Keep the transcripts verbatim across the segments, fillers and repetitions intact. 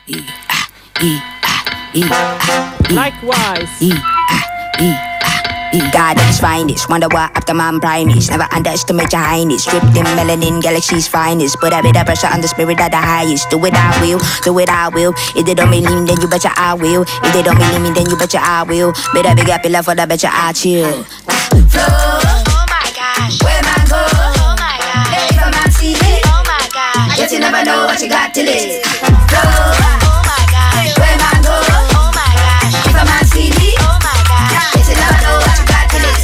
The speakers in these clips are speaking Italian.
Likewise. God at his finest, wonder why after man primates. Never underestimate your highness. Stripped in melanin, galaxy's finest. Put a bit of pressure on the spirit of the highest. Do it I will, do it I will. If they don't believe me, then you betcha I will. If they don't believe me, then you betcha I will. Better big up your love for the betcha I chill. Flow, oh my gosh. Where man go, oh my gosh. Hey, if a man see it, oh my gosh. I guess you never know what you got till it. Flow, oh my gosh. Where man go, oh my gosh. If a man see me, oh my gosh. I guess you never know what you got till it.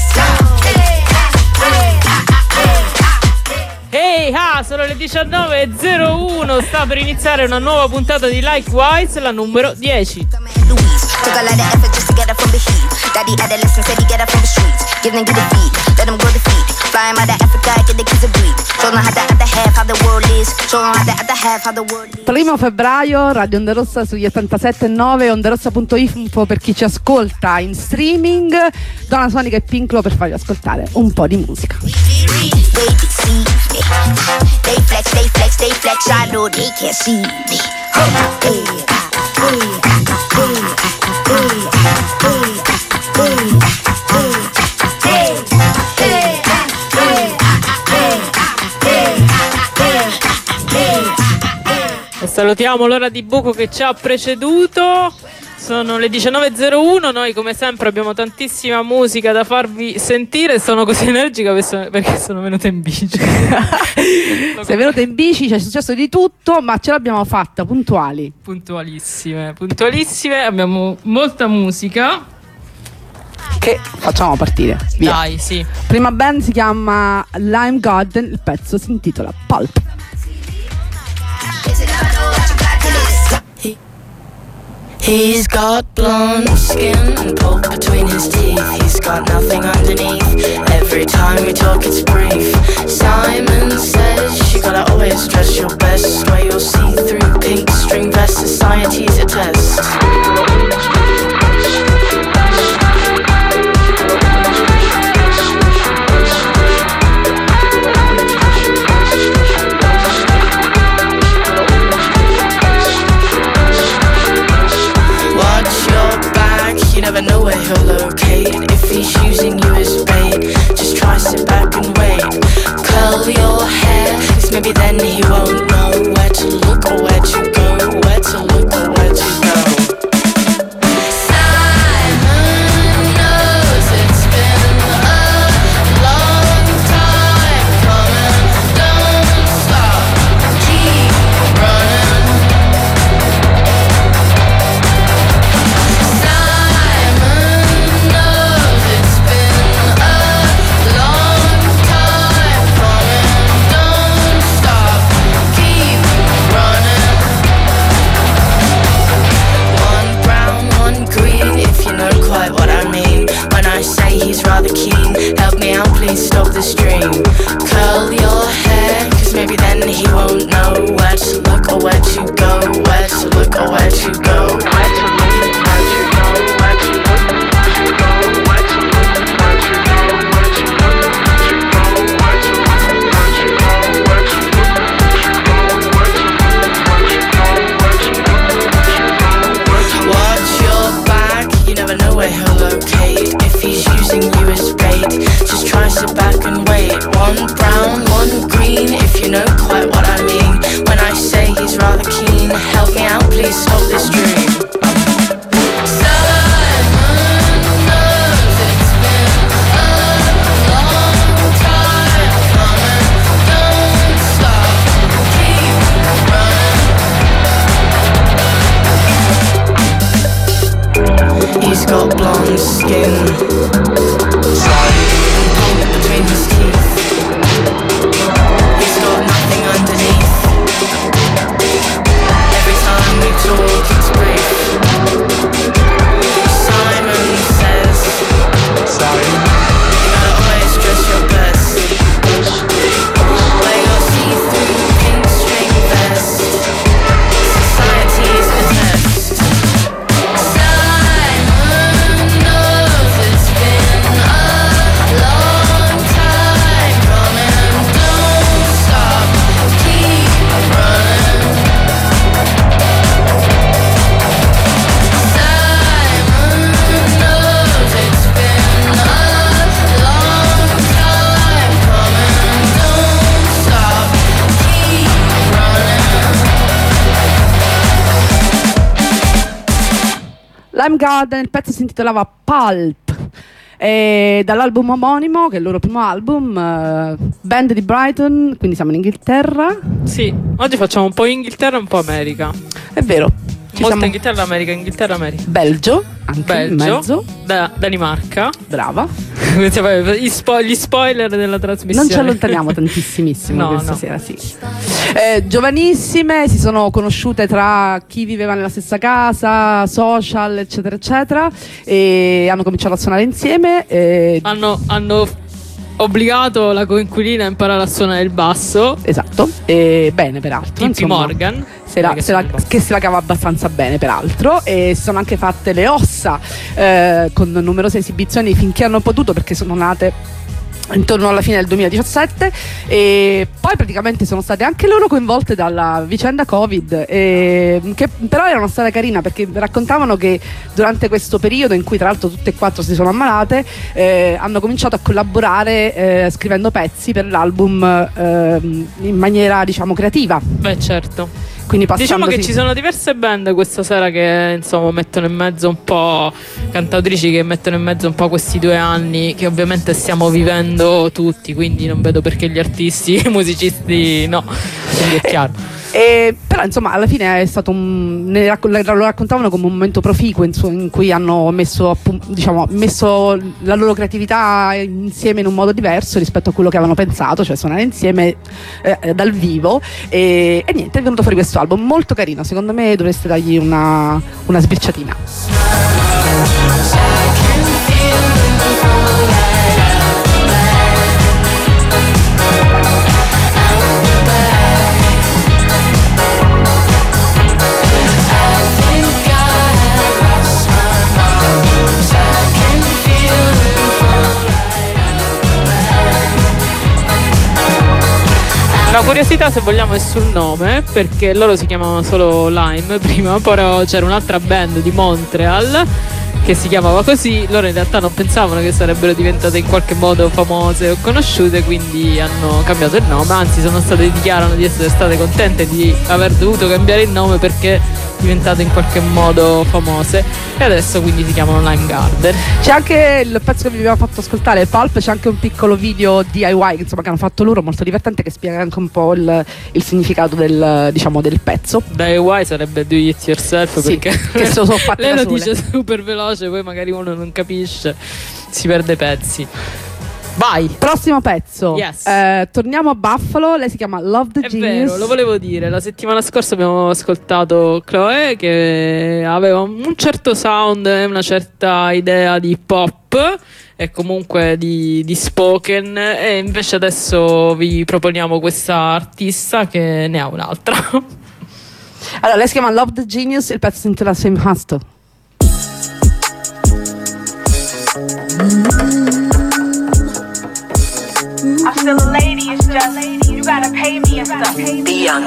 Hey ha, sono le diciannove e zero uno, sta per iniziare una nuova puntata di Likewise, la numero dieci. Took a lot of effort just to get her from the heat. Daddy adolescent said he get her from the streets. Give them good feet, let them go to feet. Flying out of Africa, get the kids a breed. Show them how the other half, how the world is. Show them how the other half, how the world is. Primo febbraio, Radio Onda Rossa sugli ottantasette e nove, onderossa punto info per chi ci ascolta in streaming. Donna Sonica e Pinklo per farvi ascoltare un po' di musica. They flex, they flex, they flex, I know they can't see me. E salutiamo l'ora di buco che ci ha preceduto. Sono le diciannove e zero uno, noi come sempre abbiamo tantissima musica da farvi sentire. Sono così energica perché sono venuta in bici. Sei venuta in bici, c'è successo di tutto, ma ce l'abbiamo fatta, puntuali. Puntualissime, puntualissime, abbiamo molta musica. Che facciamo partire, via. Dai, sì. Prima band si chiama Lime Garden, il pezzo si intitola Pulp. He's got blonde skin and pulp between his teeth. He's got nothing underneath. Every time we talk it's brief. Simon says you gotta always dress your best. Wear your see-through pink string vest. Society's a test. You never know where he'll locate. If he's using you as bait, just try sit back and wait. Curl your hair, cause maybe then he won't know where to look or where to go. Where to look or where to go. Simon knows it's been a long time coming. Don't stop, keep running. He's rather keen, help me out, please stop the stream. Curl your hair, cause maybe then he won't know where to look or where to go. Where to look or where to go. Where to look, where to go. Where to look, where to go. Where to look, where to go. Where to look, where to go. Where to look, where to go. Where to look, where to go. Where to look, where to go. Watch your back, you never know where he'll locate. If he's using you as bait, just try sit back and wait. One brown, one green, if you know quite what I mean. When I say he's rather keen, help me out, please stop this dream. He's got blonde skin, pulp between his teeth. He's got nothing underneath. Every time we talk, it's brief. Lime Garden, il pezzo si intitolava Pulp. E dall'album omonimo, che è il loro primo album, uh, band di Brighton, quindi siamo in Inghilterra. Sì, oggi facciamo un po' Inghilterra e un po' America. È vero. Ci Molta siamo... Inghilterra, America, Inghilterra, America. Belgio, anche Belgio, in mezzo. Da, Danimarca. Brava. Gli, spo- gli spoiler della trasmissione. Non ci allontaniamo tantissimissimo no, questa no. sera, sì. Eh, giovanissime, si sono conosciute tra chi viveva nella stessa casa, social, eccetera, eccetera, e hanno cominciato a suonare insieme. E... Hanno, hanno obbligato la coinquilina a imparare a suonare il basso. Esatto, e bene peraltro. Tippy Morgan. Se la, se la, che se la cava abbastanza bene peraltro, e si sono anche fatte le ossa eh, con numerose esibizioni finché hanno potuto, perché sono nate intorno alla fine del duemiladiciassette, e poi praticamente sono state anche loro coinvolte dalla vicenda Covid, e, che però era una storia carina, perché raccontavano che durante questo periodo in cui tra l'altro tutte e quattro si sono ammalate, eh, hanno cominciato a collaborare eh, scrivendo pezzi per l'album eh, in maniera, diciamo, creativa. Beh, certo. Quindi diciamo che ci sono diverse band questa sera che insomma mettono in mezzo un po', cantautrici che mettono in mezzo un po' questi due anni che ovviamente stiamo vivendo tutti, quindi non vedo perché gli artisti, i musicisti no, quindi è chiaro. E, però insomma alla fine è stato un, ne racco- lo raccontavano come un momento proficuo in, su, in cui hanno messo, diciamo, messo la loro creatività insieme in un modo diverso rispetto a quello che avevano pensato, cioè suonare insieme eh, dal vivo, e, e niente, è venuto fuori questo album molto carino, secondo me dovreste dargli una, una sbirciatina. La curiosità, se vogliamo, è sul nome, perché loro si chiamavano solo Lime prima, però c'era un'altra band di Montreal che si chiamava così. Loro in realtà non pensavano che sarebbero diventate in qualche modo famose o conosciute, quindi hanno cambiato il nome, anzi sono state, dichiarano di essere state contente di aver dovuto cambiare il nome perché diventate in qualche modo famose, e adesso quindi si chiamano Lime Garden. C'è anche il pezzo che vi abbiamo fatto ascoltare, Pulp, c'è anche un piccolo video D I Y insomma che hanno fatto loro, molto divertente, che spiega anche un po' il, il significato del, diciamo, del pezzo. D I Y sarebbe do it yourself, sì, perché che se lo sono fatti lei da lo sole. dice super veloce, poi magari uno non capisce, si perde pezzi. Vai! Prossimo pezzo. Yes. Eh, torniamo a Buffalo, lei si chiama Love the È Genius. vero, lo volevo dire. La settimana scorsa abbiamo ascoltato Chloe, che aveva un certo sound e una certa idea di pop e comunque di, di spoken, e invece adesso vi proponiamo questa artista che ne ha un'altra. Allora, lei si chiama Love the Genius, il pezzo si intitola Same Hustle. I'm still a lady, it's just you gotta pay me and stuff. Be young.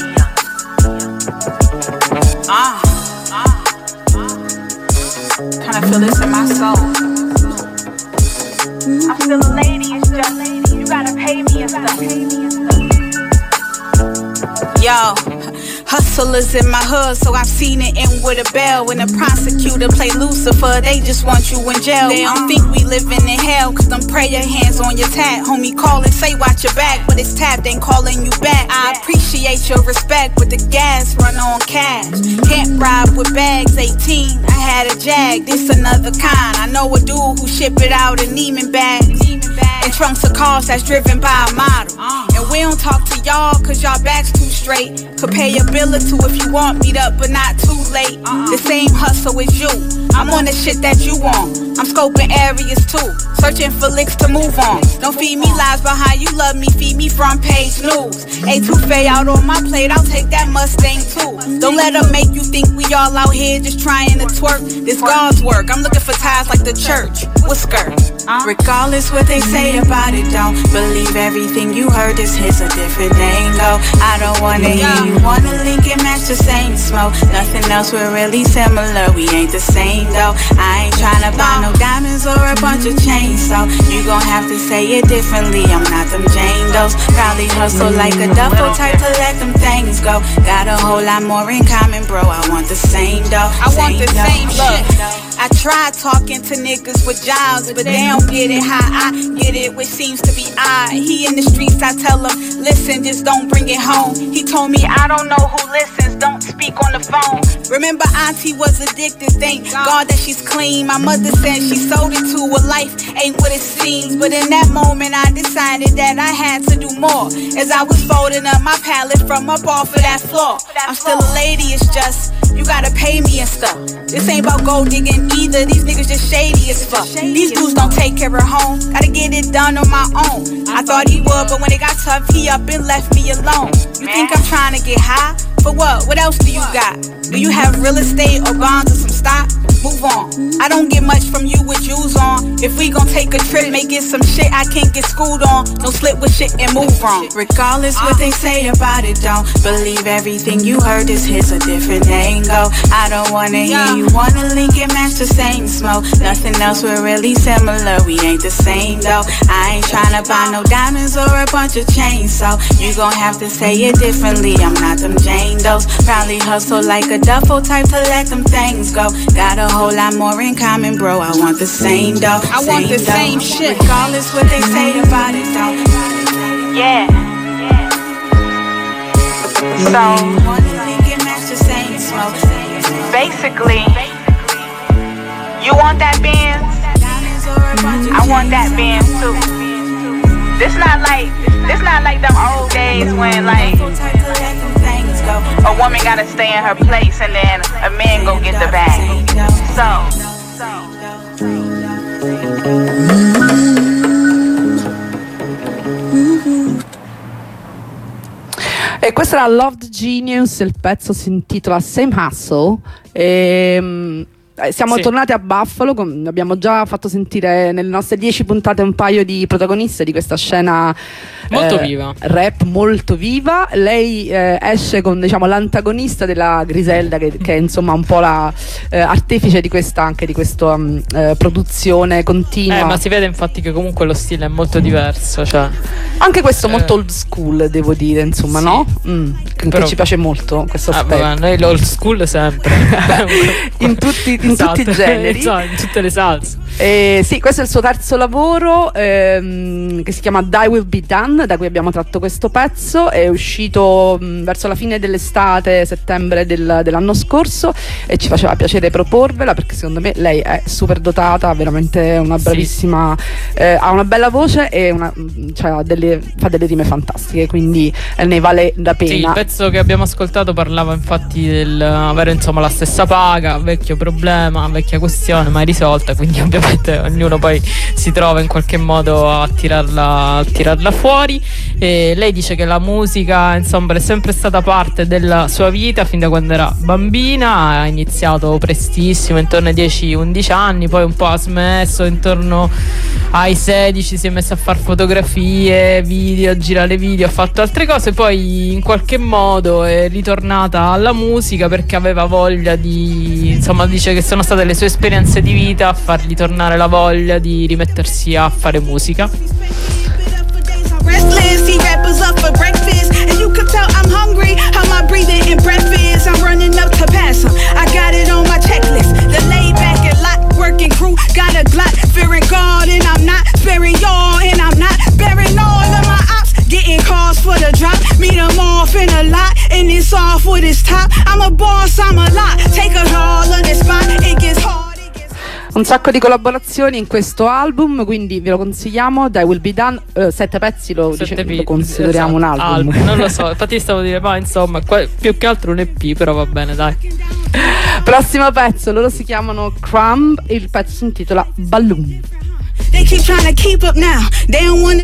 Ah, ah, kinda feel this in my soul. I'm still a lady, it's just you gotta pay me and stuff. Yo, hustlers in my hood, so I've seen it end with a bell. When the prosecutor play Lucifer, they just want you in jail. They don't think we living in hell, cause them prayer hands on your tat. Homie call and say watch your back, but it's tapped, ain't calling you back. I appreciate your respect, but the gas run on cash. Can't ride with bags, eighteen, I had a Jag, this another kind. I know a dude who ship it out in Neiman bags, and trunks of cars that's driven by a model. And we don't talk to y'all, cause y'all backs too straight. Could pay a bill or two if you want, meet up but not too late. The same hustle as you, I'm on the shit that you want. I'm scoping areas too, searching for licks to move on. Don't feed me lies about how you love me, feed me front page news. A-Toufé out on my plate, I'll take that Mustang too. Don't let them make you think we all out here just trying to twerk. This God's work, I'm looking for ties like the church, with skirts. Regardless what they say about it, don't believe everything you heard, this here's a different angle. I don't wanna hear you wanna link and match the same smoke. Nothing else, we're really similar, we ain't the same though. I ain't tryna buy no no diamonds or a bunch of chains, so you gon' have to say it differently. I'm not them Jane Does. Probably hustle like a duffel type to let them things go. Got a whole lot more in common, bro. I want the same though. I want the same look. I tried talking to niggas with jobs, but they don't get it how I get it, which seems to be odd. He in the streets, I tell him, listen, just don't bring it home. He told me, I don't know who listens, don't speak on the phone. Remember auntie was addicted, thank God that she's clean. My mother said she sold it to her, life ain't what it seems. But in that moment I decided that I had to do more. As I was folding up my palette from up off of that floor. I'm still a lady, it's just, you gotta pay me and stuff. This ain't about gold digging either, these niggas just shady as fuck. These dudes don't take care of home, gotta get it done on my own. I thought he would, but when it got tough, he up and left me alone. You think I'm trying to get high? For what? What else do you got? Do you have real estate or bonds or some stock? Move on. I don't get much from you with Jews on. If we gon' take a trip, make it some shit I can't get schooled on. Don't slip with shit and move on. Regardless what they say about it, don't believe everything you heard. This here's a different angle. I don't wanna hear you wanna link and match the same smoke. Nothing else, we're really similar. We ain't the same though. I ain't tryna buy no diamonds or a bunch of chains, so you gon' have to say it differently. I'm not them Jane Does. Probably hustle like a duffel type to let them things go. Got a whole lot more in common, bro. I want the same though. I want the same shit. Regardless what they say about it though. Yeah. So basically, you want that Benz? I want that Benz too. This not like this not like them old days when like a woman gotta stay in her place and then a man go get the bag. So, e questa era Loved Genius, il pezzo si intitola Same Hustle. E, siamo sì. tornati a Buffalo, abbiamo già fatto sentire nelle nostre dieci puntate un paio di protagoniste di questa scena molto eh, viva, rap molto viva. Lei eh, esce con, diciamo, l'antagonista della Griselda, che, che è insomma un po' la eh, artefice di questa anche di questa um, eh, produzione continua. Eh, ma si vede infatti che comunque lo stile è molto diverso, cioè anche questo eh. molto old school, devo dire, insomma, sì. no? Mm, che Però, ci piace molto questo ah, aspetto. Vabbè, noi l'old school sempre in tutti in esatto. tutti i generi, in tutte le salse. Eh, sì, questo è il suo terzo lavoro, ehm, che si chiama Die Will Be Done, da cui abbiamo tratto questo pezzo. È uscito mh, verso la fine dell'estate, settembre del, dell'anno scorso, e ci faceva piacere proporvela perché secondo me lei è super dotata, veramente una bravissima, sì. eh, ha una bella voce e una, cioè, ha delle, fa delle rime fantastiche, quindi eh, ne vale la pena. Sì, il pezzo che abbiamo ascoltato parlava infatti del avere insomma la stessa paga, vecchio problema, vecchia questione mai risolta, quindi ovviamente ognuno poi si trova in qualche modo a tirarla, a tirarla fuori. E lei dice che la musica insomma è sempre stata parte della sua vita fin da quando era bambina. Ha iniziato prestissimo, intorno ai dieci undici anni, poi un po' ha smesso, intorno ai sedici si è messa a fare fotografie, video, a girare video, ha fatto altre cose, poi in qualche modo è ritornata alla musica perché aveva voglia di, insomma, dice che sono state le sue esperienze di vita a fargli tornare la voglia di rimettersi a fare musica. Restless, see rappers up for breakfast, and you can tell I'm hungry. How my breathing and breath is, I'm running up to pass 'em. I got it on my checklist. The laid back and lot working crew got a Glock, fearing God, and I'm not sparing y'all, and I'm not bearing all of my ops. Getting calls for the drop, meet them off in a lot, and it's off with his top. I'm a boss, I'm a lot. Take a all of this spot, it gets hard. Un sacco di collaborazioni in questo album, quindi ve lo consigliamo. Die Will Be Done, uh, sette pezzi lo, sette dice, lo consideriamo esatto, un album. album. Non lo so, infatti stavo a dire, ma insomma, qua, più che altro un E P, però va bene, dai. Prossimo pezzo, loro si chiamano Crumb, il pezzo si intitola Balloon. They keep trying to keep up now, they don't wanna.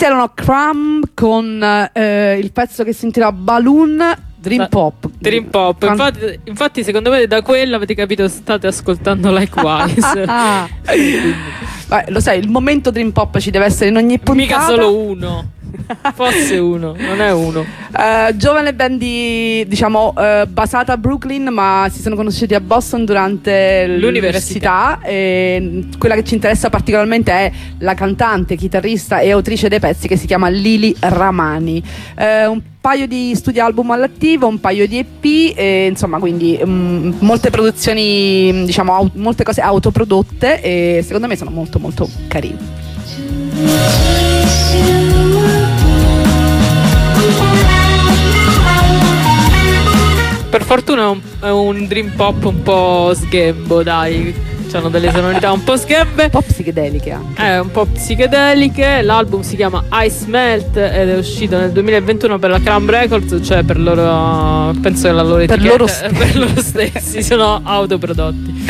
Questi erano Crumb con eh, il pezzo che si intitola Balloon Dream Pop. Dream Pop. Quando... Infatti, infatti, secondo me da quello avete capito, state ascoltando Likewise. Vai, lo sai, il momento Dream Pop ci deve essere in ogni puntata. Mica solo uno. Fosse uno, non è uno. Uh, giovane band di, diciamo, uh, basata a Brooklyn, ma si sono conosciuti a Boston durante l'università. E quella che ci interessa particolarmente è la cantante, chitarrista e autrice dei pezzi, che si chiama Lily Ramani. Uh, un paio di studio album all'attivo, un paio di E P, e, insomma, quindi um, molte produzioni, diciamo, au- molte cose autoprodotte, e secondo me sono molto molto carini. Per fortuna è un, è un dream pop un po' sghembo, dai. C'hanno delle sonorità un po' sghembe. Un po' psichedeliche anche. È un po' psichedeliche. L'album si chiama Ice Melt ed è uscito nel duemilaventuno per la Crumb Records, cioè per loro, penso che la loro etichetta, per loro, st- per loro stessi, sono autoprodotti.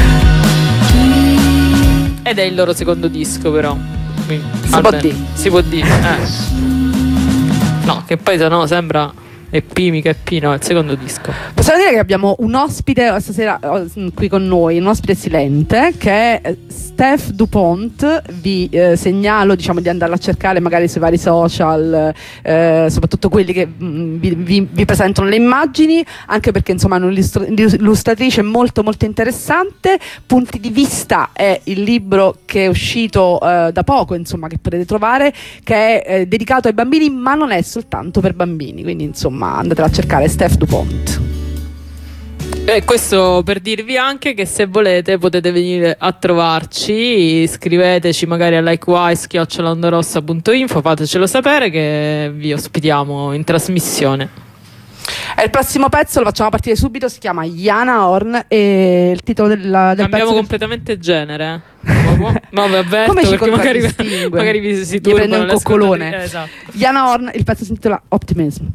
Ed è il loro secondo disco, però. Quindi, si può dire. Si può dire. Eh. No, che poi se no sembra E P, mica E P, no, è il secondo disco. Possiamo dire che abbiamo un ospite stasera qui con noi, un ospite silente, che è Steph Dupont. Vi eh, segnalo, diciamo, di andarla a cercare magari sui vari social, eh, soprattutto quelli che mh, vi, vi, vi presentano le immagini, anche perché insomma è un'illustratrice molto molto interessante. Punti di vista è il libro che è uscito eh, da poco, insomma, che potete trovare, che è eh, dedicato ai bambini, ma non è soltanto per bambini, quindi insomma andatela a cercare, Steph Dupont. E questo per dirvi anche che se volete potete venire a trovarci, scriveteci magari a likewise chiocciola ondorossa punto info, fatecelo sapere che vi ospitiamo in trasmissione. E il prossimo pezzo lo facciamo partire subito, si chiama Yana Horn e il titolo della, del Cambiamo pezzo completamente genere. No, vi avverto, come ci perché magari, magari vi si turbano, prende un coccolone. Eh, esatto. Yana Horn, il pezzo si intitola Optimism.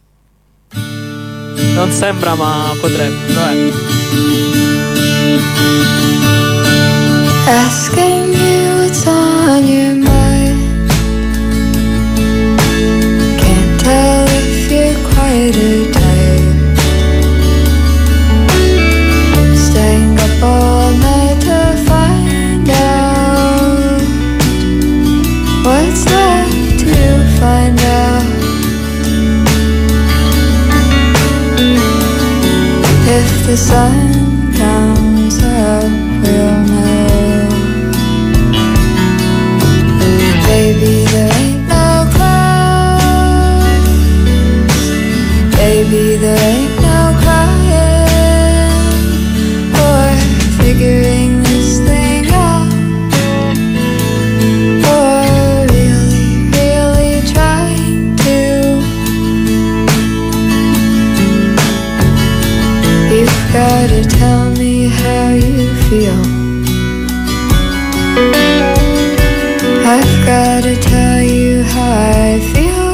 Non sembra, ma potrebbe. Vabbè. Asking you what's on your mind. Can't tell if you're quiet or tired. Staying up all night to find out what's left to find out. If the sun comes up, we'll know. Baby, there ain't no clouds. Baby, there ain't no crying or figuring this thing out, or really, really trying to. You've gotta tell me how you feel. I've gotta tell you how I feel.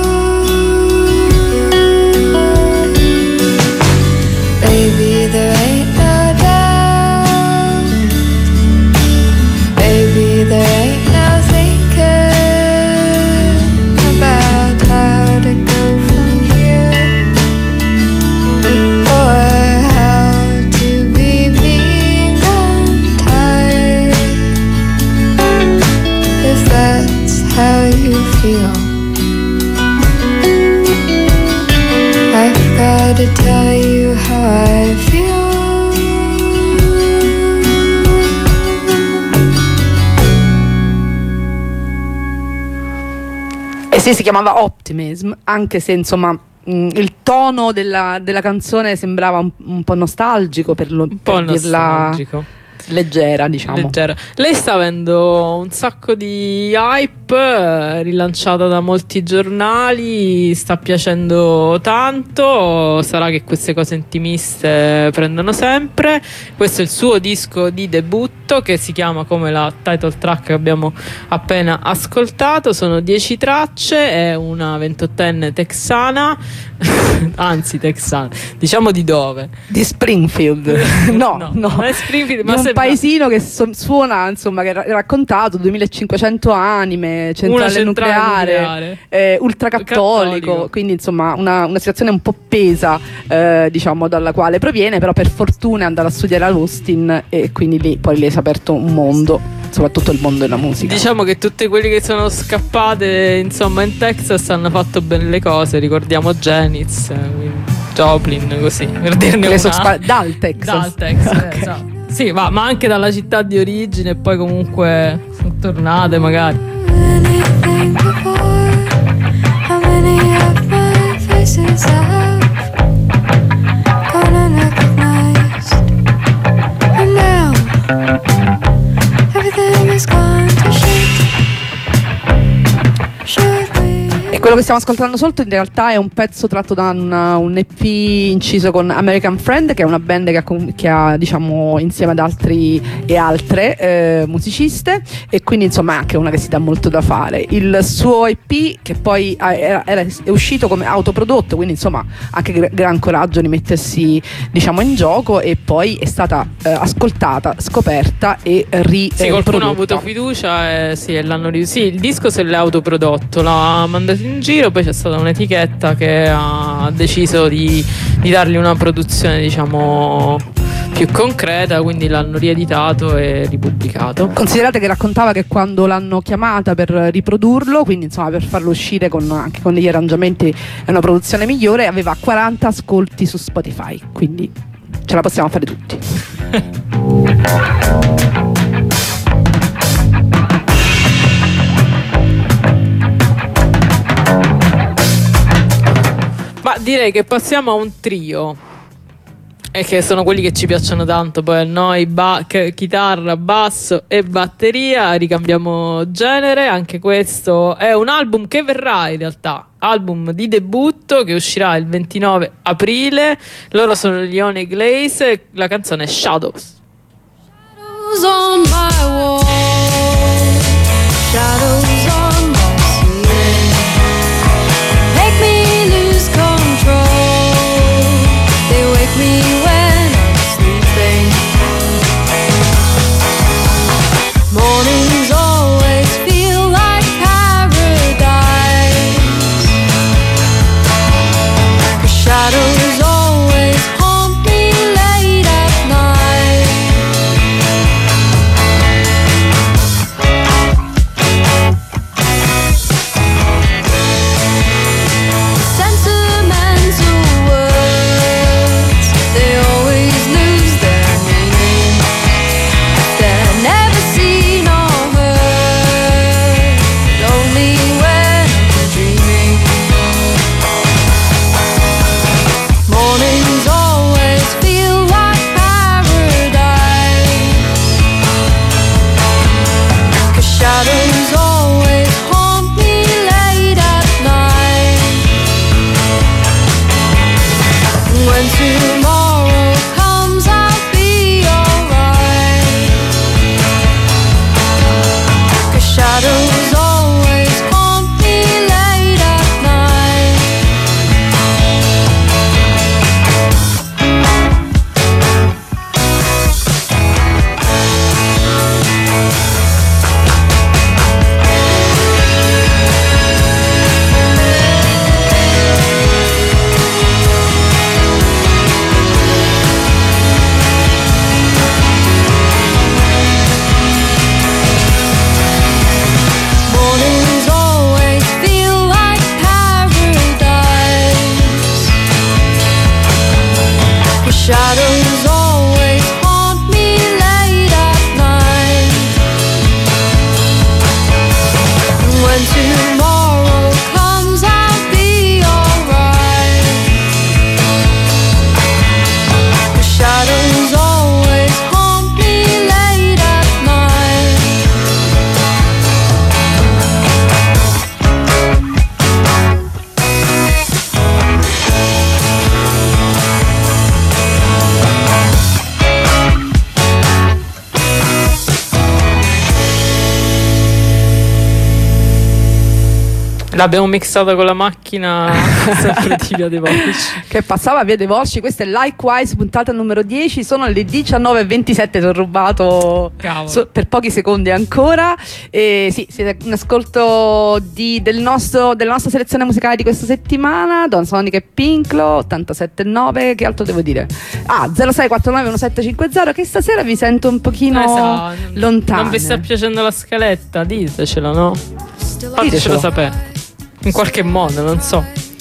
Baby, there ain't no doubt. Baby, there ain't no thinking about how to go from here, or how to be being untied. If that's how you feel, I've gotta tell you how I feel. E sì, si chiamava Optimism, anche se insomma mh, il tono della, della canzone sembrava un, un po' nostalgico, per, lo, Un po' per dirla nostalgico. leggera, diciamo. Leggera. Lei sta avendo un sacco di hype, eh, rilanciata da molti giornali, sta piacendo tanto. Sarà che queste cose intimiste prendono sempre. Questo è il suo disco di debutto, che si chiama come la title track che abbiamo appena ascoltato. Sono dieci tracce, è una ventottenne texana anzi texana, diciamo di dove? Di Springfield. no, no, no, non è Springfield, ma di un se paesino che so- suona, insomma, che è raccontato duemilacinquecento anime, centrale, centrale nucleare, nucleare. Eh, ultracattolico, Cattolico. quindi insomma una, una situazione un po' pesa, eh, diciamo, dalla quale proviene, però per fortuna è andato a studiare all'Austin e quindi lì poi le si è aperto un mondo, soprattutto il mondo della musica. Diciamo che tutti quelli che sono scappate insomma in Texas hanno fatto bene le cose, ricordiamo Janice, Joplin, così per dirne Le sono una. spa- dal Texas. Dal Texas, Ok. esatto. Sì, va, ma anche dalla città di origine e poi comunque sono tornate magari. anything before. How many of my faces I have gone unrecognized, and now everything has gone to shit. Should we? E quello che stiamo ascoltando sotto in realtà è un pezzo tratto da una- un E P inciso con American Friend, che è una band che ha, com- che ha, diciamo, insieme ad altri e altre eh, musiciste, e quindi insomma è anche una che si dà molto da fare. Il suo E P, che poi ha- era, era- è uscito come autoprodotto, quindi insomma anche gr- gran coraggio di mettersi, diciamo, in gioco, e poi è stata eh, ascoltata, scoperta e ri- Sì, eh, qualcuno ha prodotta. avuto fiducia e sì, e l'hanno ri- sì, il disco se l'ha autoprodotto, l'ha mandato in giro, poi c'è stata un'etichetta che ha deciso di, di dargli una produzione, diciamo, più concreta, quindi l'hanno rieditato e ripubblicato. Considerate che raccontava che quando l'hanno chiamata per riprodurlo, quindi insomma per farlo uscire con, anche con degli arrangiamenti e una produzione migliore, aveva quaranta ascolti su Spotify, quindi ce la possiamo fare tutti. Ma direi che passiamo a un trio, e che sono quelli che ci piacciono tanto poi a noi, ba- che- chitarra, basso e batteria. Ricambiamo genere, anche questo è un album che verrà in realtà album di debutto che uscirà il ventinove aprile. Loro sono gli One Glaze e la canzone è Shadows. Shadows on my wall, shadows on my ceiling, make me lose control. They wake me when I'm sleeping. Mornings always feel like paradise, 'cause shadows always haunt me late at night. Sentimental words, they always lose their meaning. They're never seen or heard, only when I'm dreaming. Mornings always feel like paradise, 'cause shadows always haunt me late at night. When tomorrow comes, I'll be alright, 'cause shadows always haunt me late at night. L'abbiamo mixato con la macchina sempre di Via dei Volsci, che passava via dei Volsci. Questa è Likewise, puntata numero dieci. Sono le diciannove e ventisette. Ti ho rubato so, per pochi secondi ancora. E sì, siete in ascolto di, del nostro, della nostra selezione musicale di questa settimana. Don Sonic e Pinklo ottantasette nove. Che altro devo dire? Ah, zero sei quattro nove uno sette cinque zero. Che stasera vi sento un pochino esatto. lontano. Non vi sta piacendo la scaletta? Ditecelo, no? Fatecelo sapere in qualche modo, non so.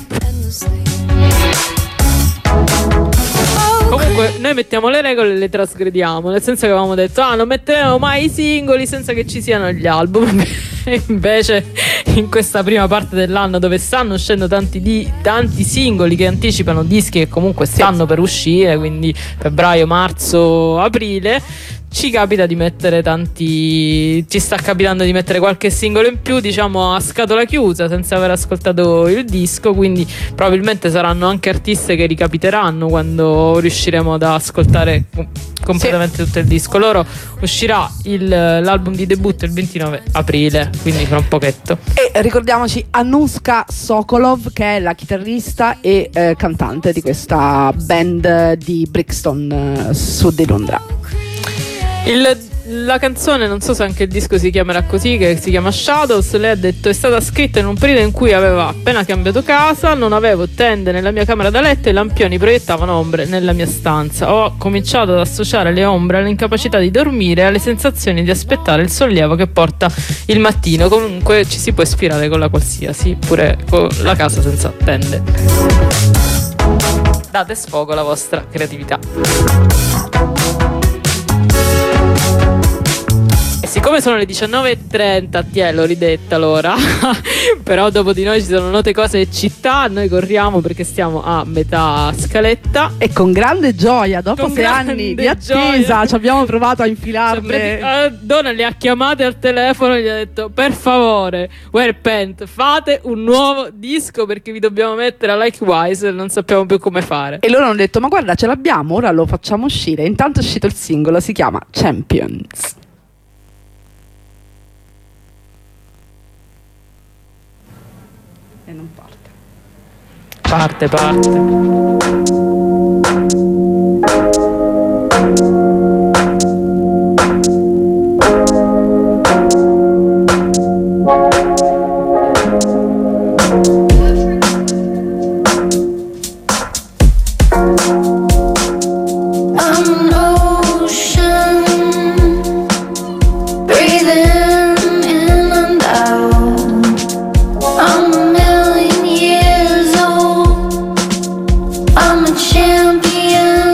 Comunque noi mettiamo le regole e le trasgrediamo, nel senso che avevamo detto ah non metteremo mai i singoli senza che ci siano gli album. E invece in questa prima parte dell'anno, dove stanno uscendo tanti, di, tanti singoli che anticipano dischi che comunque stanno sì. per uscire, quindi febbraio, marzo, aprile, ci capita di mettere tanti, ci sta capitando di mettere qualche singolo in più, diciamo a scatola chiusa, senza aver ascoltato il disco, quindi probabilmente saranno anche artiste che ricapiteranno quando riusciremo ad ascoltare completamente sì. tutto il disco. Loro uscirà il, l'album di debutto il ventinove aprile, quindi fra un pochetto. E ricordiamoci Anushka Sokolov, che è la chitarrista e eh, cantante di questa band di Brixton, eh, sud di Londra. Il, la canzone, non so se anche il disco si chiamerà così, che si chiama Shadows. Lei ha detto è stata scritta in un periodo in cui aveva appena cambiato casa, non avevo tende nella mia camera da letto e i lampioni proiettavano ombre nella mia stanza. Ho cominciato ad associare le ombre all'incapacità di dormire e alle sensazioni di aspettare il sollievo che porta il mattino. Comunque ci si può ispirare con la qualsiasi, pure con la casa senza tende. Date sfogo alla vostra creatività. Siccome sono le diciannove e trenta, ti l'ho ridetta l'ora, però dopo di noi ci sono note cose e città, noi corriamo perché stiamo a metà scaletta. E con grande gioia, dopo con sei anni di attesa, gioia. ci abbiamo provato a infilarle. Cioè, Donna le ha chiamate al telefono e gli ha detto per favore, Werepent, fate un nuovo disco perché vi dobbiamo mettere a Likewise, non sappiamo più come fare. E loro hanno detto ma guarda ce l'abbiamo, ora lo facciamo uscire. Intanto è uscito il singolo, si chiama Champions. E non parte. Parte, parte. Champion.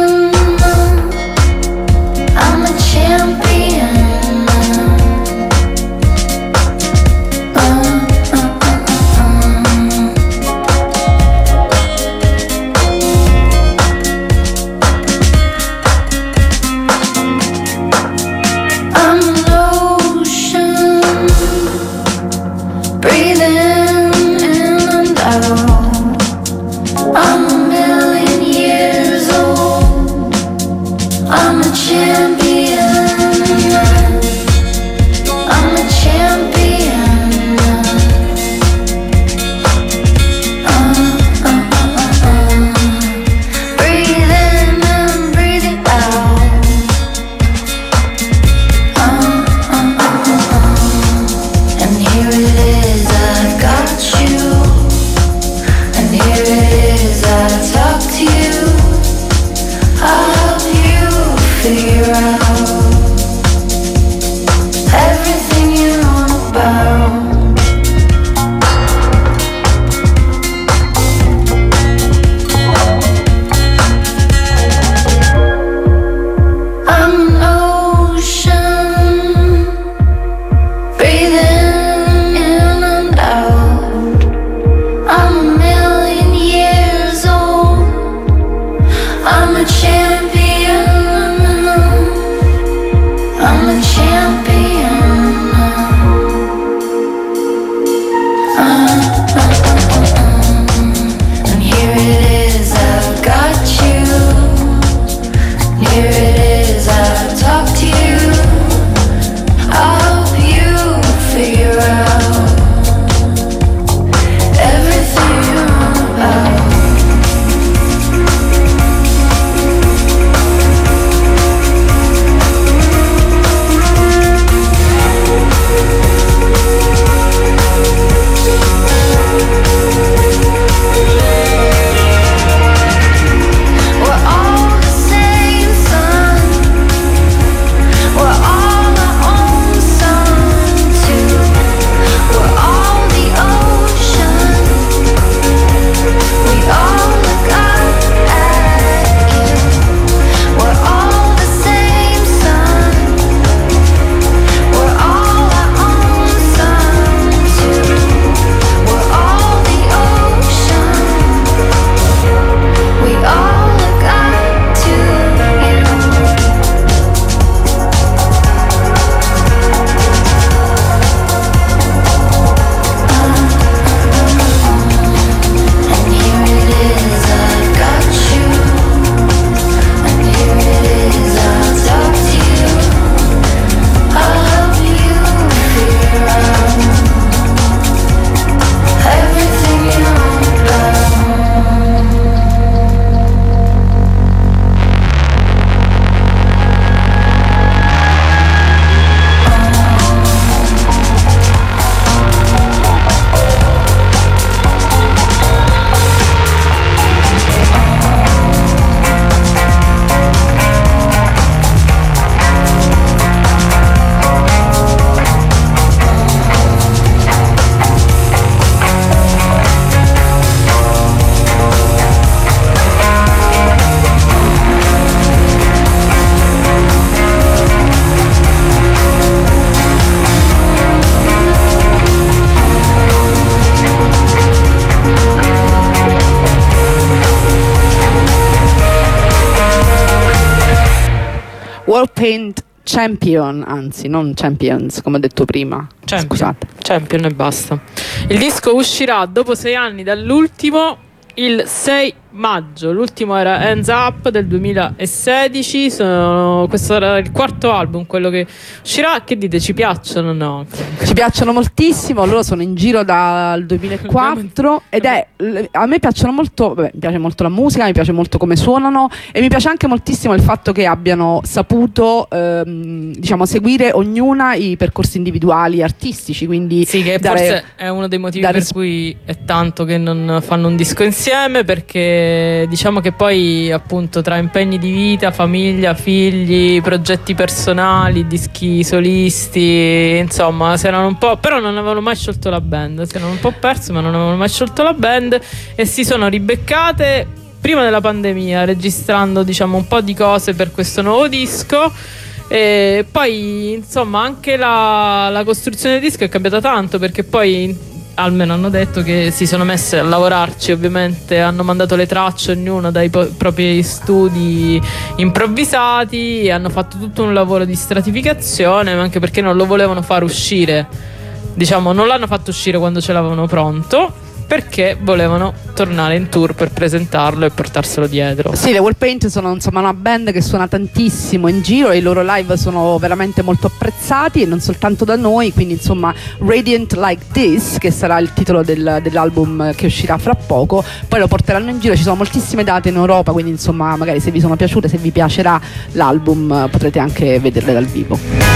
World Paint Champion, anzi non Champions come ho detto prima. Champion. Scusate. Champion e basta. Il disco uscirà dopo sei anni dall'ultimo, il sei maggio. L'ultimo era Hands Up del duemilasedici. Sono, questo era il quarto album, quello che uscirà. Che dite, ci piacciono? No, ci piacciono moltissimo. Loro sono in giro dal duemilaquattro ed è, a me piacciono molto, beh, mi piace molto la musica, mi piace molto come suonano e mi piace anche moltissimo il fatto che abbiano saputo ehm, diciamo seguire ognuna i percorsi individuali artistici, quindi sì, che dare, forse è uno dei motivi dare... per cui è tanto che non fanno un disco insieme, perché diciamo che poi appunto tra impegni di vita, famiglia, figli, progetti personali, dischi solisti, insomma si erano un po', però non avevano mai sciolto la band, si erano un po' persi ma non avevano mai sciolto la band e si sono ribeccate prima della pandemia registrando diciamo un po' di cose per questo nuovo disco. E poi insomma anche la, la costruzione del disco è cambiata tanto, perché poi almeno hanno detto che si sono messe a lavorarci, ovviamente hanno mandato le tracce ognuno dai po- propri studi improvvisati, hanno fatto tutto un lavoro di stratificazione, ma anche perché non lo volevano far uscire, diciamo non l'hanno fatto uscire quando ce l'avevano pronto, perché volevano tornare in tour per presentarlo e portarselo dietro. Sì, le World Paint sono insomma una band che suona tantissimo in giro e i loro live sono veramente molto apprezzati e non soltanto da noi, quindi insomma Radiant Like This, che sarà il titolo del, dell'album che uscirà fra poco, poi lo porteranno in giro, ci sono moltissime date in Europa, quindi insomma magari se vi sono piaciute, se vi piacerà l'album potrete anche vederle dal vivo.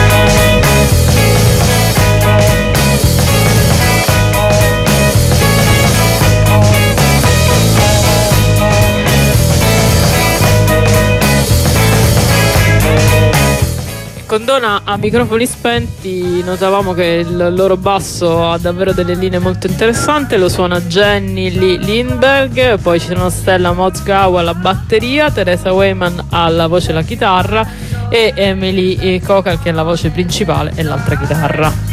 Con Donna a microfoni spenti notavamo che il loro basso ha davvero delle linee molto interessanti, lo suona Jenny Lee Lindberg, poi ci sono Stella Mozgau alla batteria, Teresa Weyman alla voce e la chitarra e Emily Coca che è la voce principale e l'altra chitarra.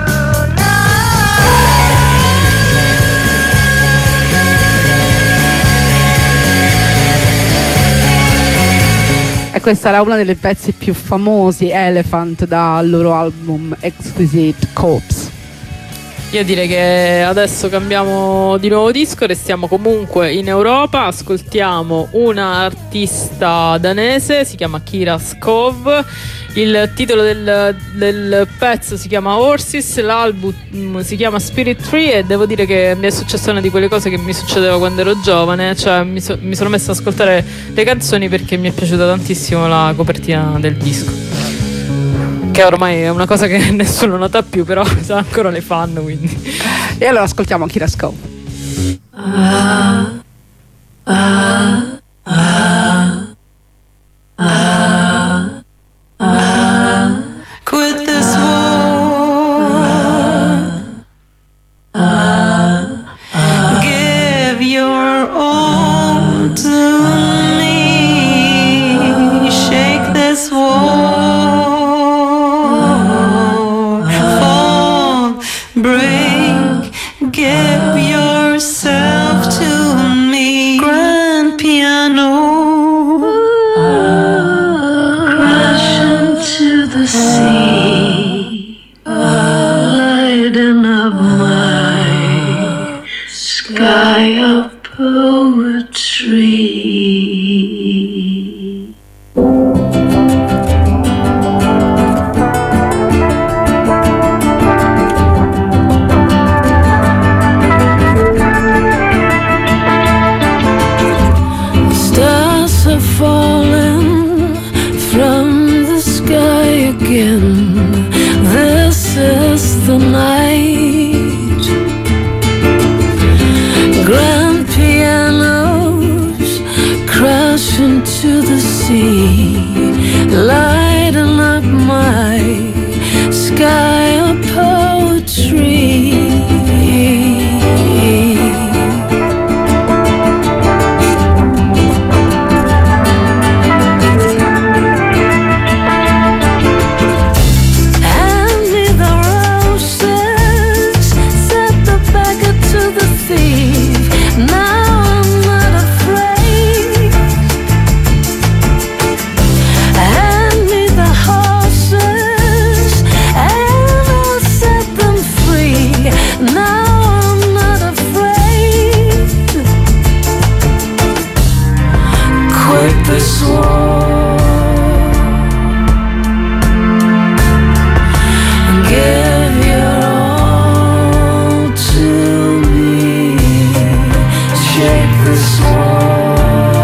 E questa era una delle pezzi più famosi, Elephant, dal loro album Exquisite Corpse. Io direi che adesso cambiamo di nuovo disco, restiamo comunque in Europa, ascoltiamo una artista danese, si chiama Kira Skov, il titolo del, del pezzo si chiama Horses, l'album si chiama Spirit Tree e devo dire che mi è successa una di quelle cose che mi succedeva quando ero giovane, cioè mi, so, mi sono messa ad ascoltare le canzoni perché mi è piaciuta tantissimo la copertina del disco, che ormai è una cosa che nessuno nota più, però ancora le fanno, quindi. E allora ascoltiamo Kira Skov. Ah, ah, ah, ah, ah. Quit this war. Ah, ah. Give your all to me. Shake this war. Break, give yourself to me. Grand piano, crash into the sea, lighten up my sky of poetry. This is the night. Grand pianos crash into the sea, lighten up my sky of poetry. Hand me the this war. Give your all to me. Shake this wall.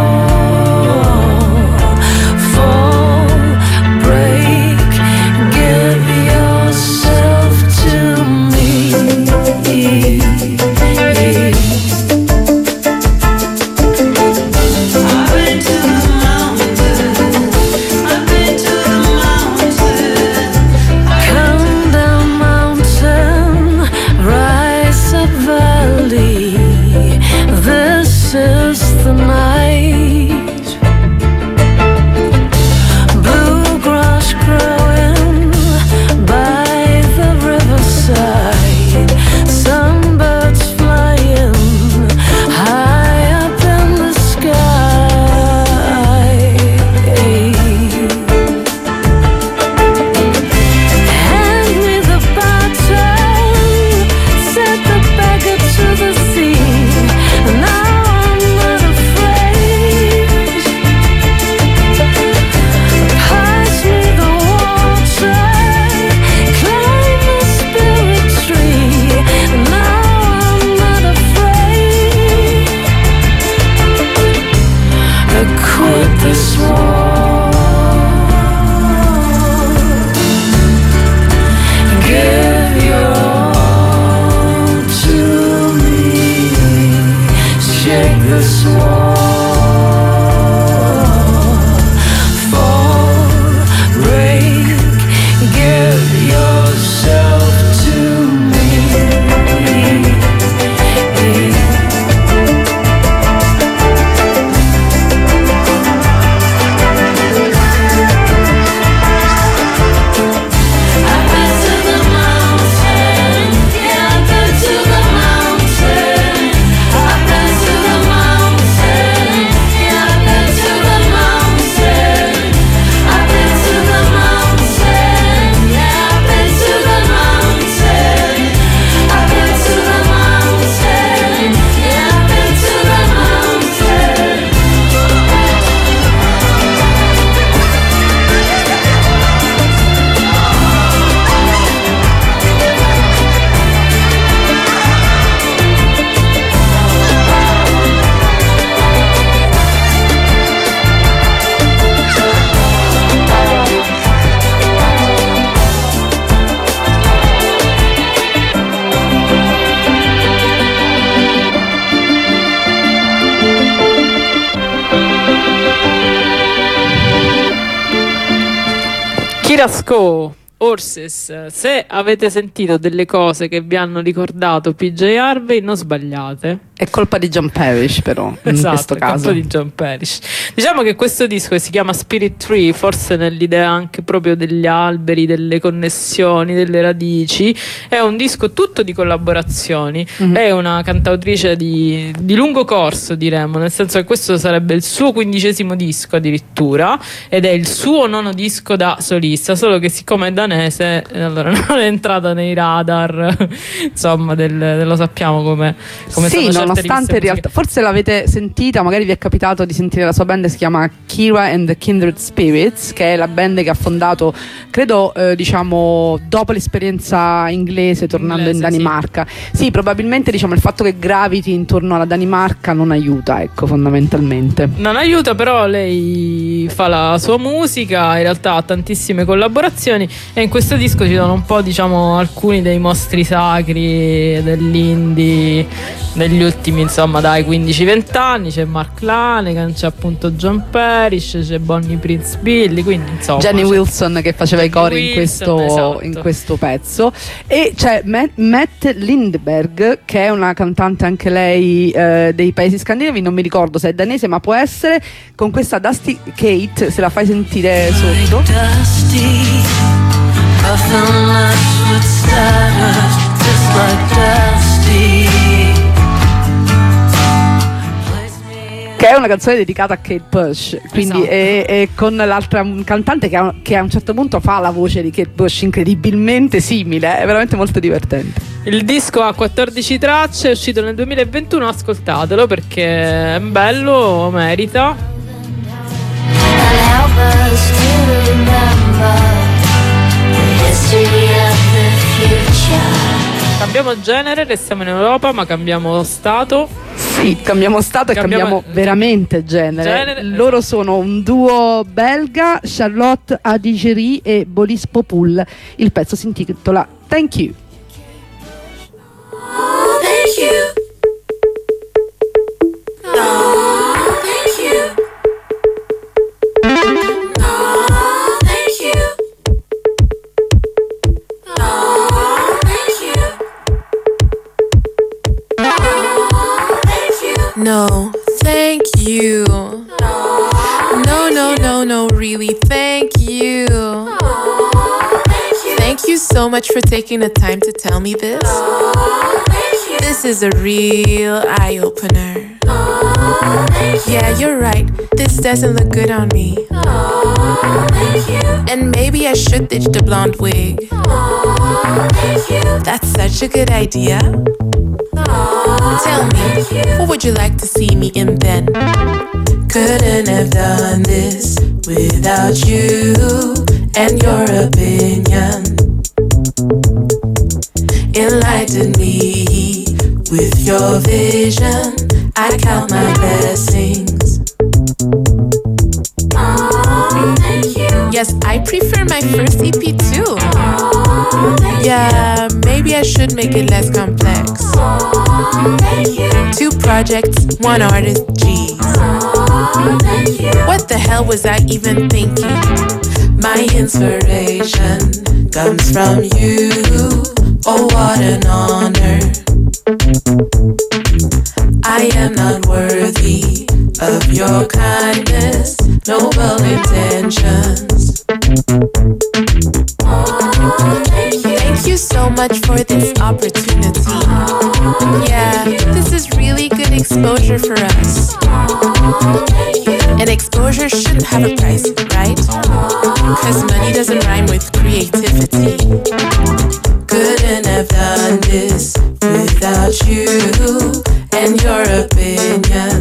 Fall, break. Give yourself to me. I've been to the mountain. I've been to the mountain. Come down mountain, rise up valley. This is the night. Bluegrass growing by the riverside. Sunbirds flying high up in the sky. Hand me the baton, set the beggar to the sea. Now I'm not afraid. Pass me the water, climb the spirit tree. Now I'm not afraid. I quit this war. Give your all to me. Shake this wall. Fall, break. Give yourself to me. I've been to the mountain, yeah, I've been to the mountain. I've been to the mountain, yeah, I've been to the mountain. I've been to the mountain, yeah, I've been to the mountain. I've been to the mountain, yeah, I've been to the mountain. Kirasco, Horses. Se avete sentito delle cose che vi hanno ricordato P J Harvey, non sbagliate. È colpa di John Parrish, però, in Esatto, questo è colpa caso. di John Parrish. Diciamo che questo disco, che si chiama Spirit Tree, forse nell'idea anche proprio degli alberi, delle connessioni, delle radici, è un disco tutto di collaborazioni. Mhm. È una cantautrice di, di lungo corso, diremmo, nel senso che questo sarebbe il suo quindicesimo disco addirittura, ed è il suo nono disco da solista, solo che siccome è danese, eh, allora non è entrata nei radar, insomma, del, del- lo sappiamo come, come Sì, sono certe nonostante in riviste realtà, forse l'avete sentita, magari vi è capitato di sentire la sua band, si chiama Kira and the Kindred Spirits, che è la band che ha fondato, credo, eh, diciamo, dopo l'esperienza inglese, tornando Inglese, in Danimarca. Sì. Probabilmente, diciamo, il fatto che graviti intorno alla Danimarca non aiuta, ecco, fondamentalmente. Non aiuta, però lei fa la sua musica, in realtà ha tantissime collaborazioni, e in questo disco ci sono un po', diciamo, alcuni dei mostri sacri dell'indie negli ultimi, insomma, dai quindici venti anni. C'è Mark Lanegan, c'è appunto John Parrish, c'è Bonnie Prince Billy, quindi insomma Jenny c'è- Wilson che faceva i cori in Wilson, questo, esatto. in questo pezzo, e c'è Matt, Matt Lindberg, che è una cantante anche lei, eh, dei paesi scandinavi, non mi ricordo se è danese, ma può essere, con questa Dusty Kate, se la fai sentire sotto. Dusty, puffin' lights with status, just like Dusty. Che è una canzone dedicata a Kate Bush, quindi Esatto. è, è con l'altra cantante che a, che a un certo punto fa la voce di Kate Bush, incredibilmente simile, è veramente molto divertente. Il disco ha quattordici tracce, è uscito nel duemilaventuno, ascoltatelo perché è bello, merita. us to remember the history of the future. Cambiamo genere, restiamo in Europa, ma cambiamo stato. Sì, cambiamo stato Cambiamo- e cambiamo veramente genere. Genere, Loro sono un duo belga, Charlotte Adigéry e Bolis Popul. Il pezzo si intitola Thank You. Oh, thank you. Oh, thank you. Oh, thank you. Oh, thank you. Oh, thank you. No, thank you. No, no, no, no, really, thank you. Oh, thank you. Thank you so much for taking the time to tell me this. Oh, thank you. This is a real eye opener. Oh, thank you. Yeah, you're right. This doesn't look good on me. Oh, thank you. And maybe I should ditch the blonde wig. Oh, thank you. That's such a good idea. Oh, Tell me, what would you like to see me in then? Couldn't have done this without you and your opinion. Enlighten me with your vision. I count my blessings. oh, thank you. Yes, I prefer my first E P too. Oh, thank you. Yeah, maybe I should make it less complex. Oh, thank you. Two projects, one artist, geez. Oh, thank you. What the hell was I even thinking? My inspiration comes from you. Oh, what an honor. I am not worthy of your kindness, noble intentions. Oh, thank you. Thank you so much for this opportunity. Yeah, this is really good exposure for us. Oh, thank you. And exposure shouldn't have a price, right? Cause money doesn't rhyme with creativity. Couldn't have done this without you and your opinion.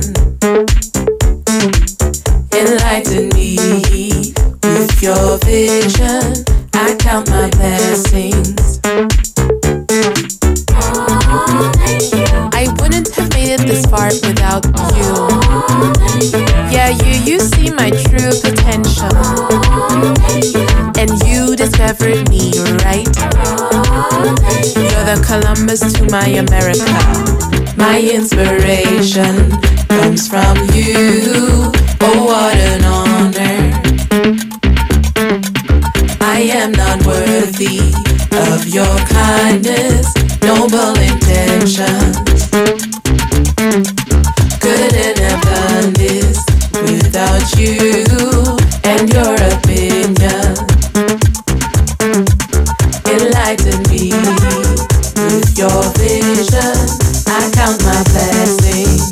Enlighten me with your vision. I count my blessings. Oh, thank you. I wouldn't have made it this far without you. Oh, thank you. Yeah, you, you see my true potential. Oh, thank you. And you discovered me, right? Oh, thank you. You're the Columbus to my America. My inspiration comes from you. Oh, what an honor. I am not worthy of your kindness, noble intentions. Couldn't have done this without you and your opinion. Enlighten me with your vision. I count my blessings.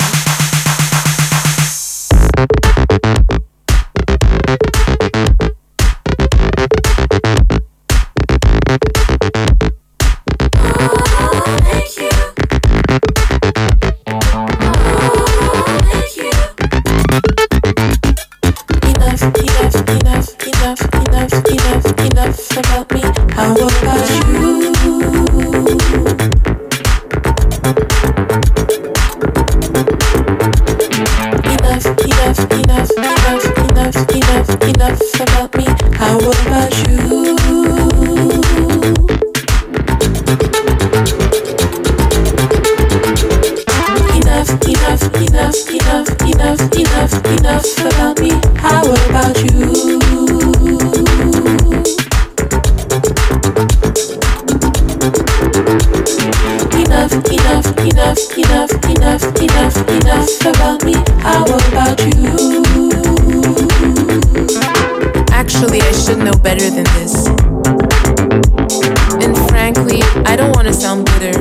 Oh, thank you. Oh, thank you. Enough, enough, enough, enough, enough, enough, enough about me. How about you? Enough, enough, enough, enough, enough, enough, enough about me. How about you? Enough, enough, enough, enough, enough, enough, enough about me. How about you? Enough, enough, enough, enough, enough, enough, enough about me. How about you? Actually, I should know better than this. And frankly, I don't want to sound bitter.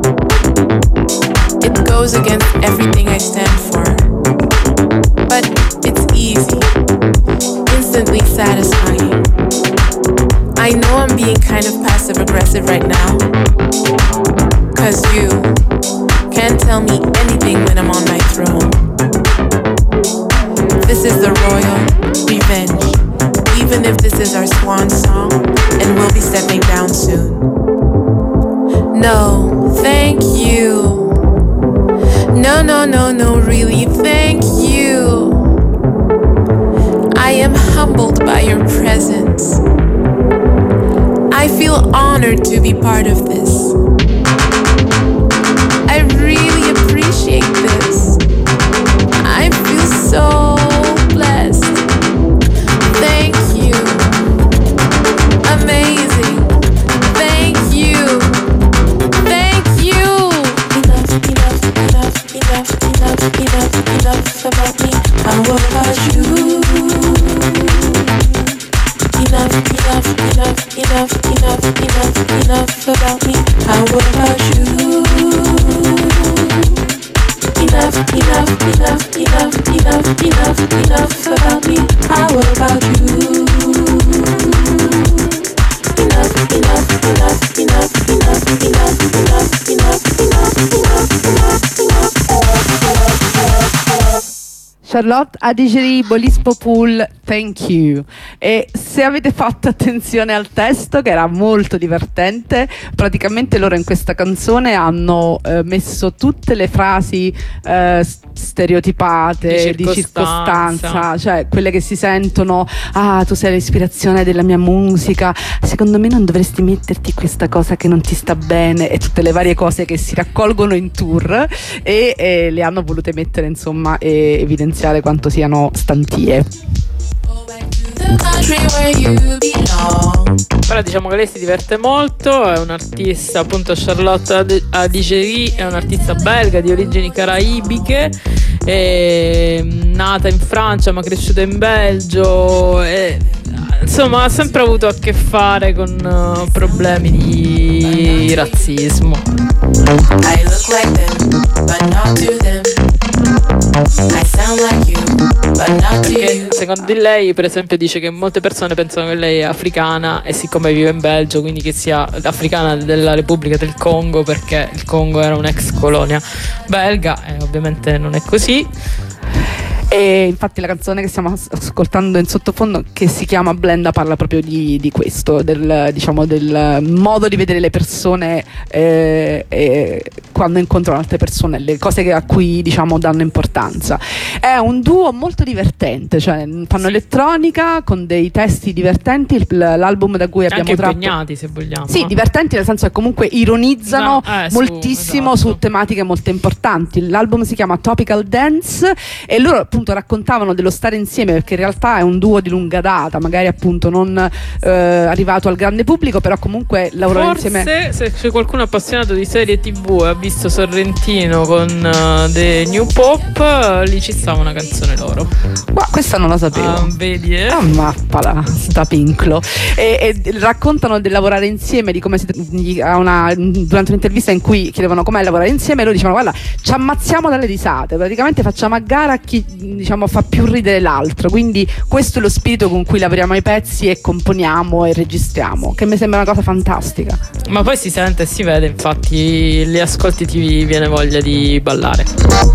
It goes against everything I stand for. But it's easy, instantly satisfying. I know I'm being kind of passive aggressive right now. Cause you can't tell me anything when I'm on my throne. This is the royal revenge. even if this is our swan song and we'll be stepping down soon. No, thank you. No, no, no, no, really, thank you. I am humbled by your presence. I feel honored to be part of this. I really appreciate this. I feel so blessed. Thank you. Amazing. Thank you. Thank you. Enough, enough, enough, enough, enough, enough, enough about me. And what about you? Enough, enough, enough, enough, enough, enough, enough about me. And what about you? Enough, enough, enough, enough, enough, enough, enough about me. How about you? Enough, enough, enough, enough, enough, enough, enough, enough, enough, enough, enough, enough. Charlotte Adigéry, Bolis Popoul, thank you. E se avete fatto attenzione al testo, che era molto divertente, praticamente loro in questa canzone hanno eh, messo tutte le frasi eh, stereotipate Di di circostanza. circostanza, cioè quelle che si sentono: ah, tu sei l'ispirazione della mia musica, secondo me non dovresti metterti questa cosa che non ti sta bene, e tutte le varie cose che si raccolgono in tour, e, e le hanno volute mettere, insomma, e evidenziare quanto siano stantie. Però diciamo che lei si diverte molto, è un'artista, appunto Charlotte Adigéry è un'artista belga di origini caraibiche, è nata in Francia ma cresciuta in Belgio, e, insomma ha sempre avuto a che fare con uh, problemi di razzismo. I look like them, but not to them. I sound like you, but not to you. Perché secondo di lei, per esempio, dice che molte persone pensano che lei è africana, e siccome vive in Belgio, quindi che sia africana della Repubblica del Congo, perché il Congo era un'ex colonia belga, e ovviamente non è così. E infatti la canzone che stiamo ascoltando in sottofondo, che si chiama Blenda, parla proprio di, di questo, del, diciamo, del modo di vedere le persone eh, eh, quando incontrano altre persone, le cose che, a cui, diciamo, danno importanza. È un duo molto divertente, cioè fanno elettronica con dei testi divertenti. Il- l'album da cui abbiamo Anche tratto, impegnati, se vogliamo. sì, divertenti nel senso che comunque ironizzano No, eh, su- moltissimo esatto. su tematiche molto importanti. L'album si chiama Topical Dance, e loro appunto raccontavano dello stare insieme, perché in realtà è un duo di lunga data, magari appunto non eh, arrivato al grande pubblico, però comunque lavorano Forse insieme. se c'è qualcuno appassionato di serie tv e ha visto Sorrentino con uh, The New Pop, uh, lì ci stava una canzone loro. Ma questa non la sapevo. Ah, vedi, eh? Ah, mappala, sta pinclo. E, e raccontano del lavorare insieme, di come si, a una, durante un'intervista in cui chiedevano com'è lavorare insieme, e loro dicevano: guarda, ci ammazziamo dalle risate, praticamente facciamo a gara chi, diciamo, fa più ridere l'altro. Quindi questo è lo spirito con cui lavoriamo ai pezzi e componiamo e registriamo, che mi sembra una cosa fantastica. Ma poi si sente e si vede, infatti li ascolti, ti viene voglia di ballare.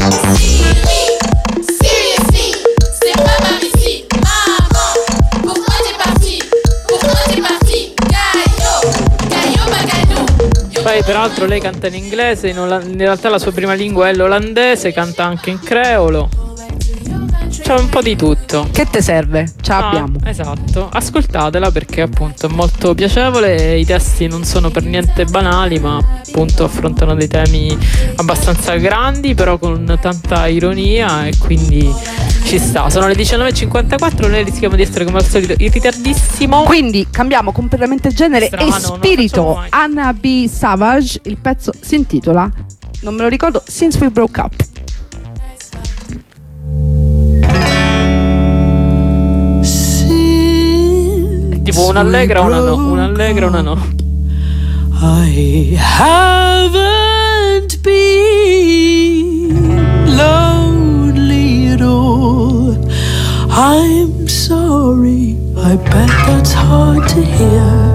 Poi peraltro lei canta in inglese, in, ola- in realtà la sua prima lingua è l'olandese, canta anche in creolo. C'è un po' di tutto. Che te serve? Ce Ah, l'abbiamo. esatto, ascoltatela perché appunto è molto piacevole, e i testi non sono per niente banali, ma appunto affrontano dei temi abbastanza grandi, però con tanta ironia, e quindi ci sta. Sono le diciannove e cinquantaquattro, noi rischiamo di essere come al solito in ritardissimo. Quindi cambiamo completamente genere Strano, e non lo spirito. facciamo mai. Anna B. Savage, il pezzo si intitola, non me lo ricordo, Since We Broke Up. Tipo un'allegra, una no, un'allegra, una no. I haven't been lonely at all. I'm sorry, I bet that's hard to hear.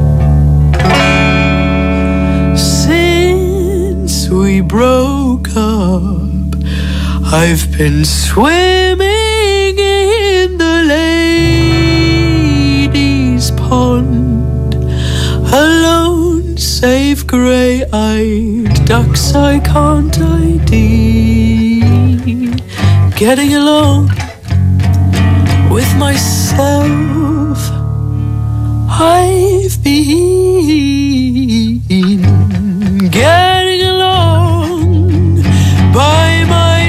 Since we broke up, I've been swimming in the lake words I can't I D. Getting along with myself, I've been getting along by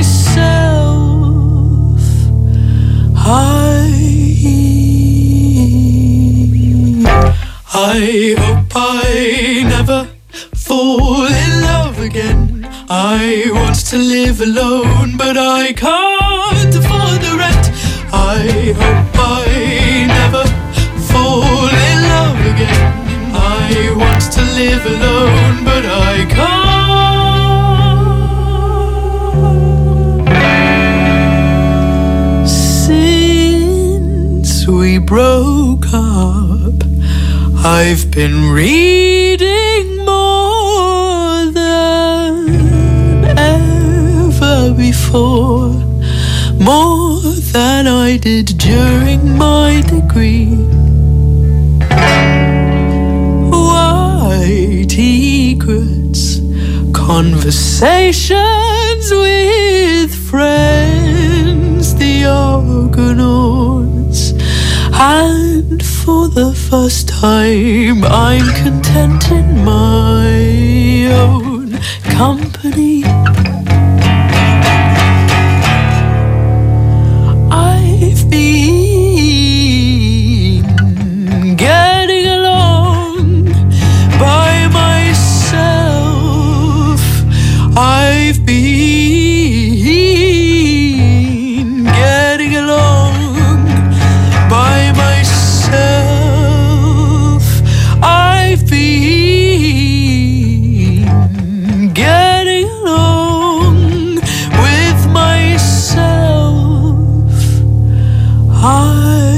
myself. I I hope I never fall in love again. I want to live alone, but I can't afford the rent. I hope I never fall in love again. I want to live alone, but I can't. Since we broke up, I've been reading more than ever before, more than I did during my degree. White egrets, conversations with friends, the Argonauts, and for the first time I'm content in my own company. I've been getting along by myself. I've been getting along by myself. I've been getting along with myself. I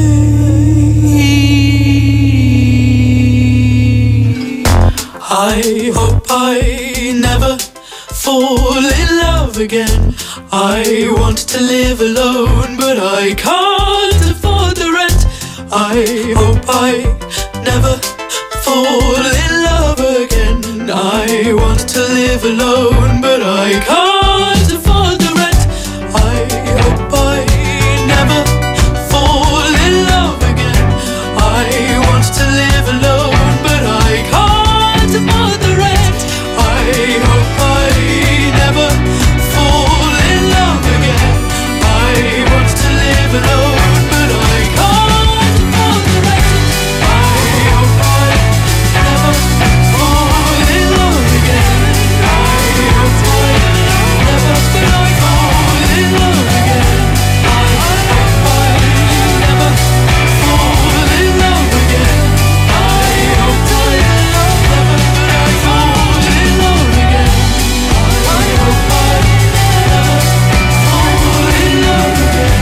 I hope I never fall in love again. I want to live alone, but I can't afford the rent. I hope I never fall in love again. I want to live alone, but I can't afford the rent. I hope I never fall in love again. I want to live alone, but I can't afford the rent. I hope I never fall in love again. I want to live alone, but I can't afford the rent. I hope I never fall in love again. I hope I never, but I fall in love again. I hope I never fall in love again. I hope I never, but I fall in love again. I hope I never fall in love again.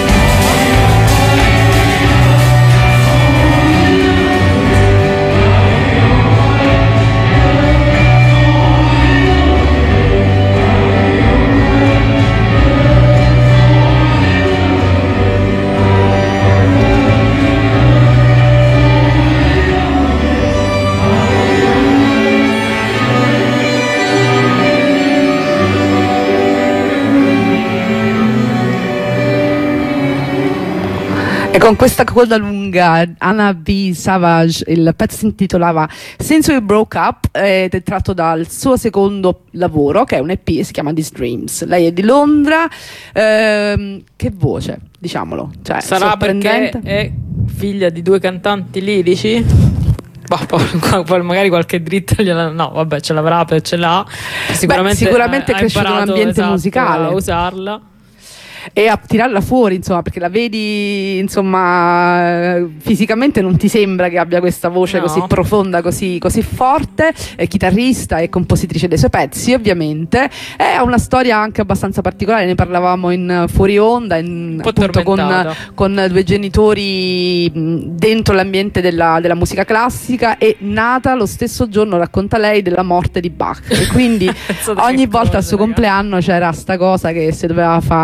E con questa coda lunga, Anna B. Savage, il pezzo si intitolava Since We Broke Up ed è tratto dal suo secondo lavoro, che è un E P, si chiama These Dreams. Lei è di Londra, ehm, che voce, diciamolo, cioè, sarà perché è figlia di due cantanti lirici? Bah, poi magari qualche dritta gliela... no vabbè, ce l'avrà, per ce l'ha sicuramente. Beh, sicuramente ha, è cresciuto in un ambiente esatto, musicale a usarla e a tirarla fuori, insomma, perché la vedi, insomma, fisicamente non ti sembra che abbia questa voce no. così profonda, così, così forte. È chitarrista e compositrice dei suoi pezzi, ovviamente. È una storia anche abbastanza particolare, ne parlavamo in fuori onda, in, appunto con, con due genitori dentro l'ambiente della, della musica classica, e nata lo stesso giorno, racconta lei, della morte di Bach, e quindi ogni volta al suo compleanno c'era sta cosa che si doveva fare, diciamo,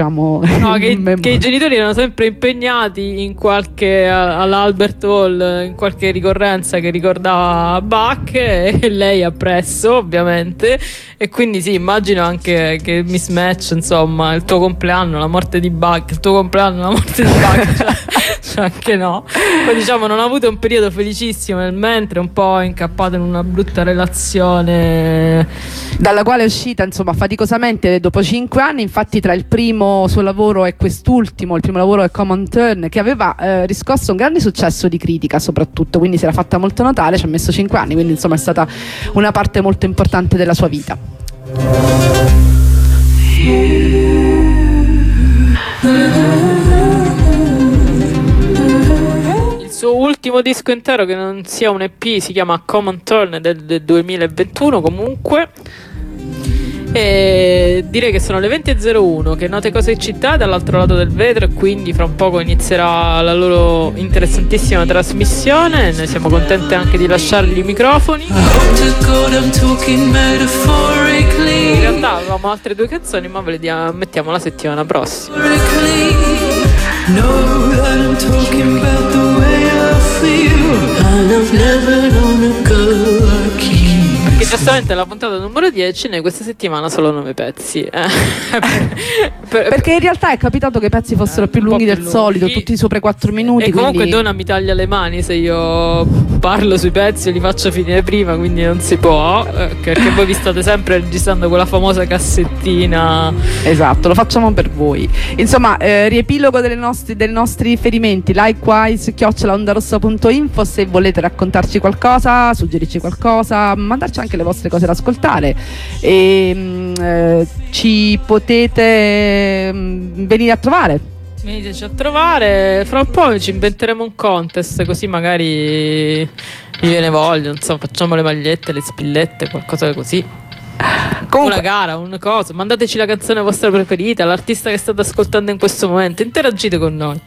diciamo. No, che, che i genitori erano sempre impegnati in qualche all'Albert Hall, in qualche ricorrenza che ricordava Bach, e lei appresso ovviamente, e quindi sì, immagino anche che mismatch, insomma, il tuo compleanno, la morte di Bach, il tuo compleanno, la morte di Bach, cioè, cioè anche no. Poi diciamo non ha avuto un periodo felicissimo nel mentre, un po' incappato in una brutta relazione dalla quale è uscita insomma faticosamente dopo cinque anni. Infatti tra il primo suo lavoro e quest'ultimo, il primo lavoro è Common Turn, che aveva eh, riscosso un grande successo di critica soprattutto, quindi si era fatta molto notare, ci ha messo cinque anni, quindi insomma è stata una parte molto importante della sua vita. Il suo ultimo disco intero, che non sia un E P, si chiama Common Turn, del, del duemilaventuno comunque. E direi che sono le venti e zero uno, che Note Cose in Città dall'altro lato del vetro, e quindi fra un poco inizierà la loro interessantissima trasmissione. Noi siamo contenti anche di lasciargli i microfoni. In realtà avevamo altre due canzoni, ma ve le diamo, mettiamo la settimana prossima. Perché giustamente la puntata numero dieci, noi questa settimana solo nove pezzi. Eh. per, Perché in realtà è capitato che i pezzi fossero più lunghi del lunghi. solito, tutti sopra i quattro minuti. E comunque quindi... Donna mi taglia le mani se io parlo sui pezzi e li faccio finire prima, quindi non si può. Eh, perché voi vi state sempre registrando quella famosa cassettina. Esatto, lo facciamo per voi. Insomma, eh, riepilogo delle nostri, dei nostri riferimenti: likewise chiocciola ondarossa punto info se volete raccontarci qualcosa, suggerirci qualcosa, mandarci anche le vostre cose da ascoltare, e eh, ci potete mh, venire a trovare. Veniteci a trovare. Fra un po' ci inventeremo un contest, così magari vi viene voglia, insomma, facciamo le magliette, le spillette, qualcosa così. Comunque, una gara, una cosa. Mandateci la canzone vostra preferita, l'artista che state ascoltando in questo momento, interagite con noi.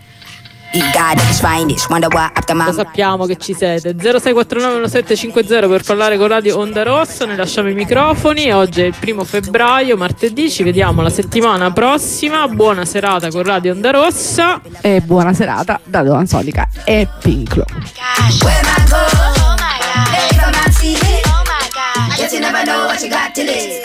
Lo sappiamo che ci siete. Zero sei quattro nove uno sette cinque zero per parlare con Radio Onda Rossa. Noi lasciamo i microfoni. Oggi è il primo febbraio, martedì. Ci vediamo la settimana prossima. Buona serata con Radio Onda Rossa. E buona serata da Don Sonica e Pinklo. You never know what you got till it's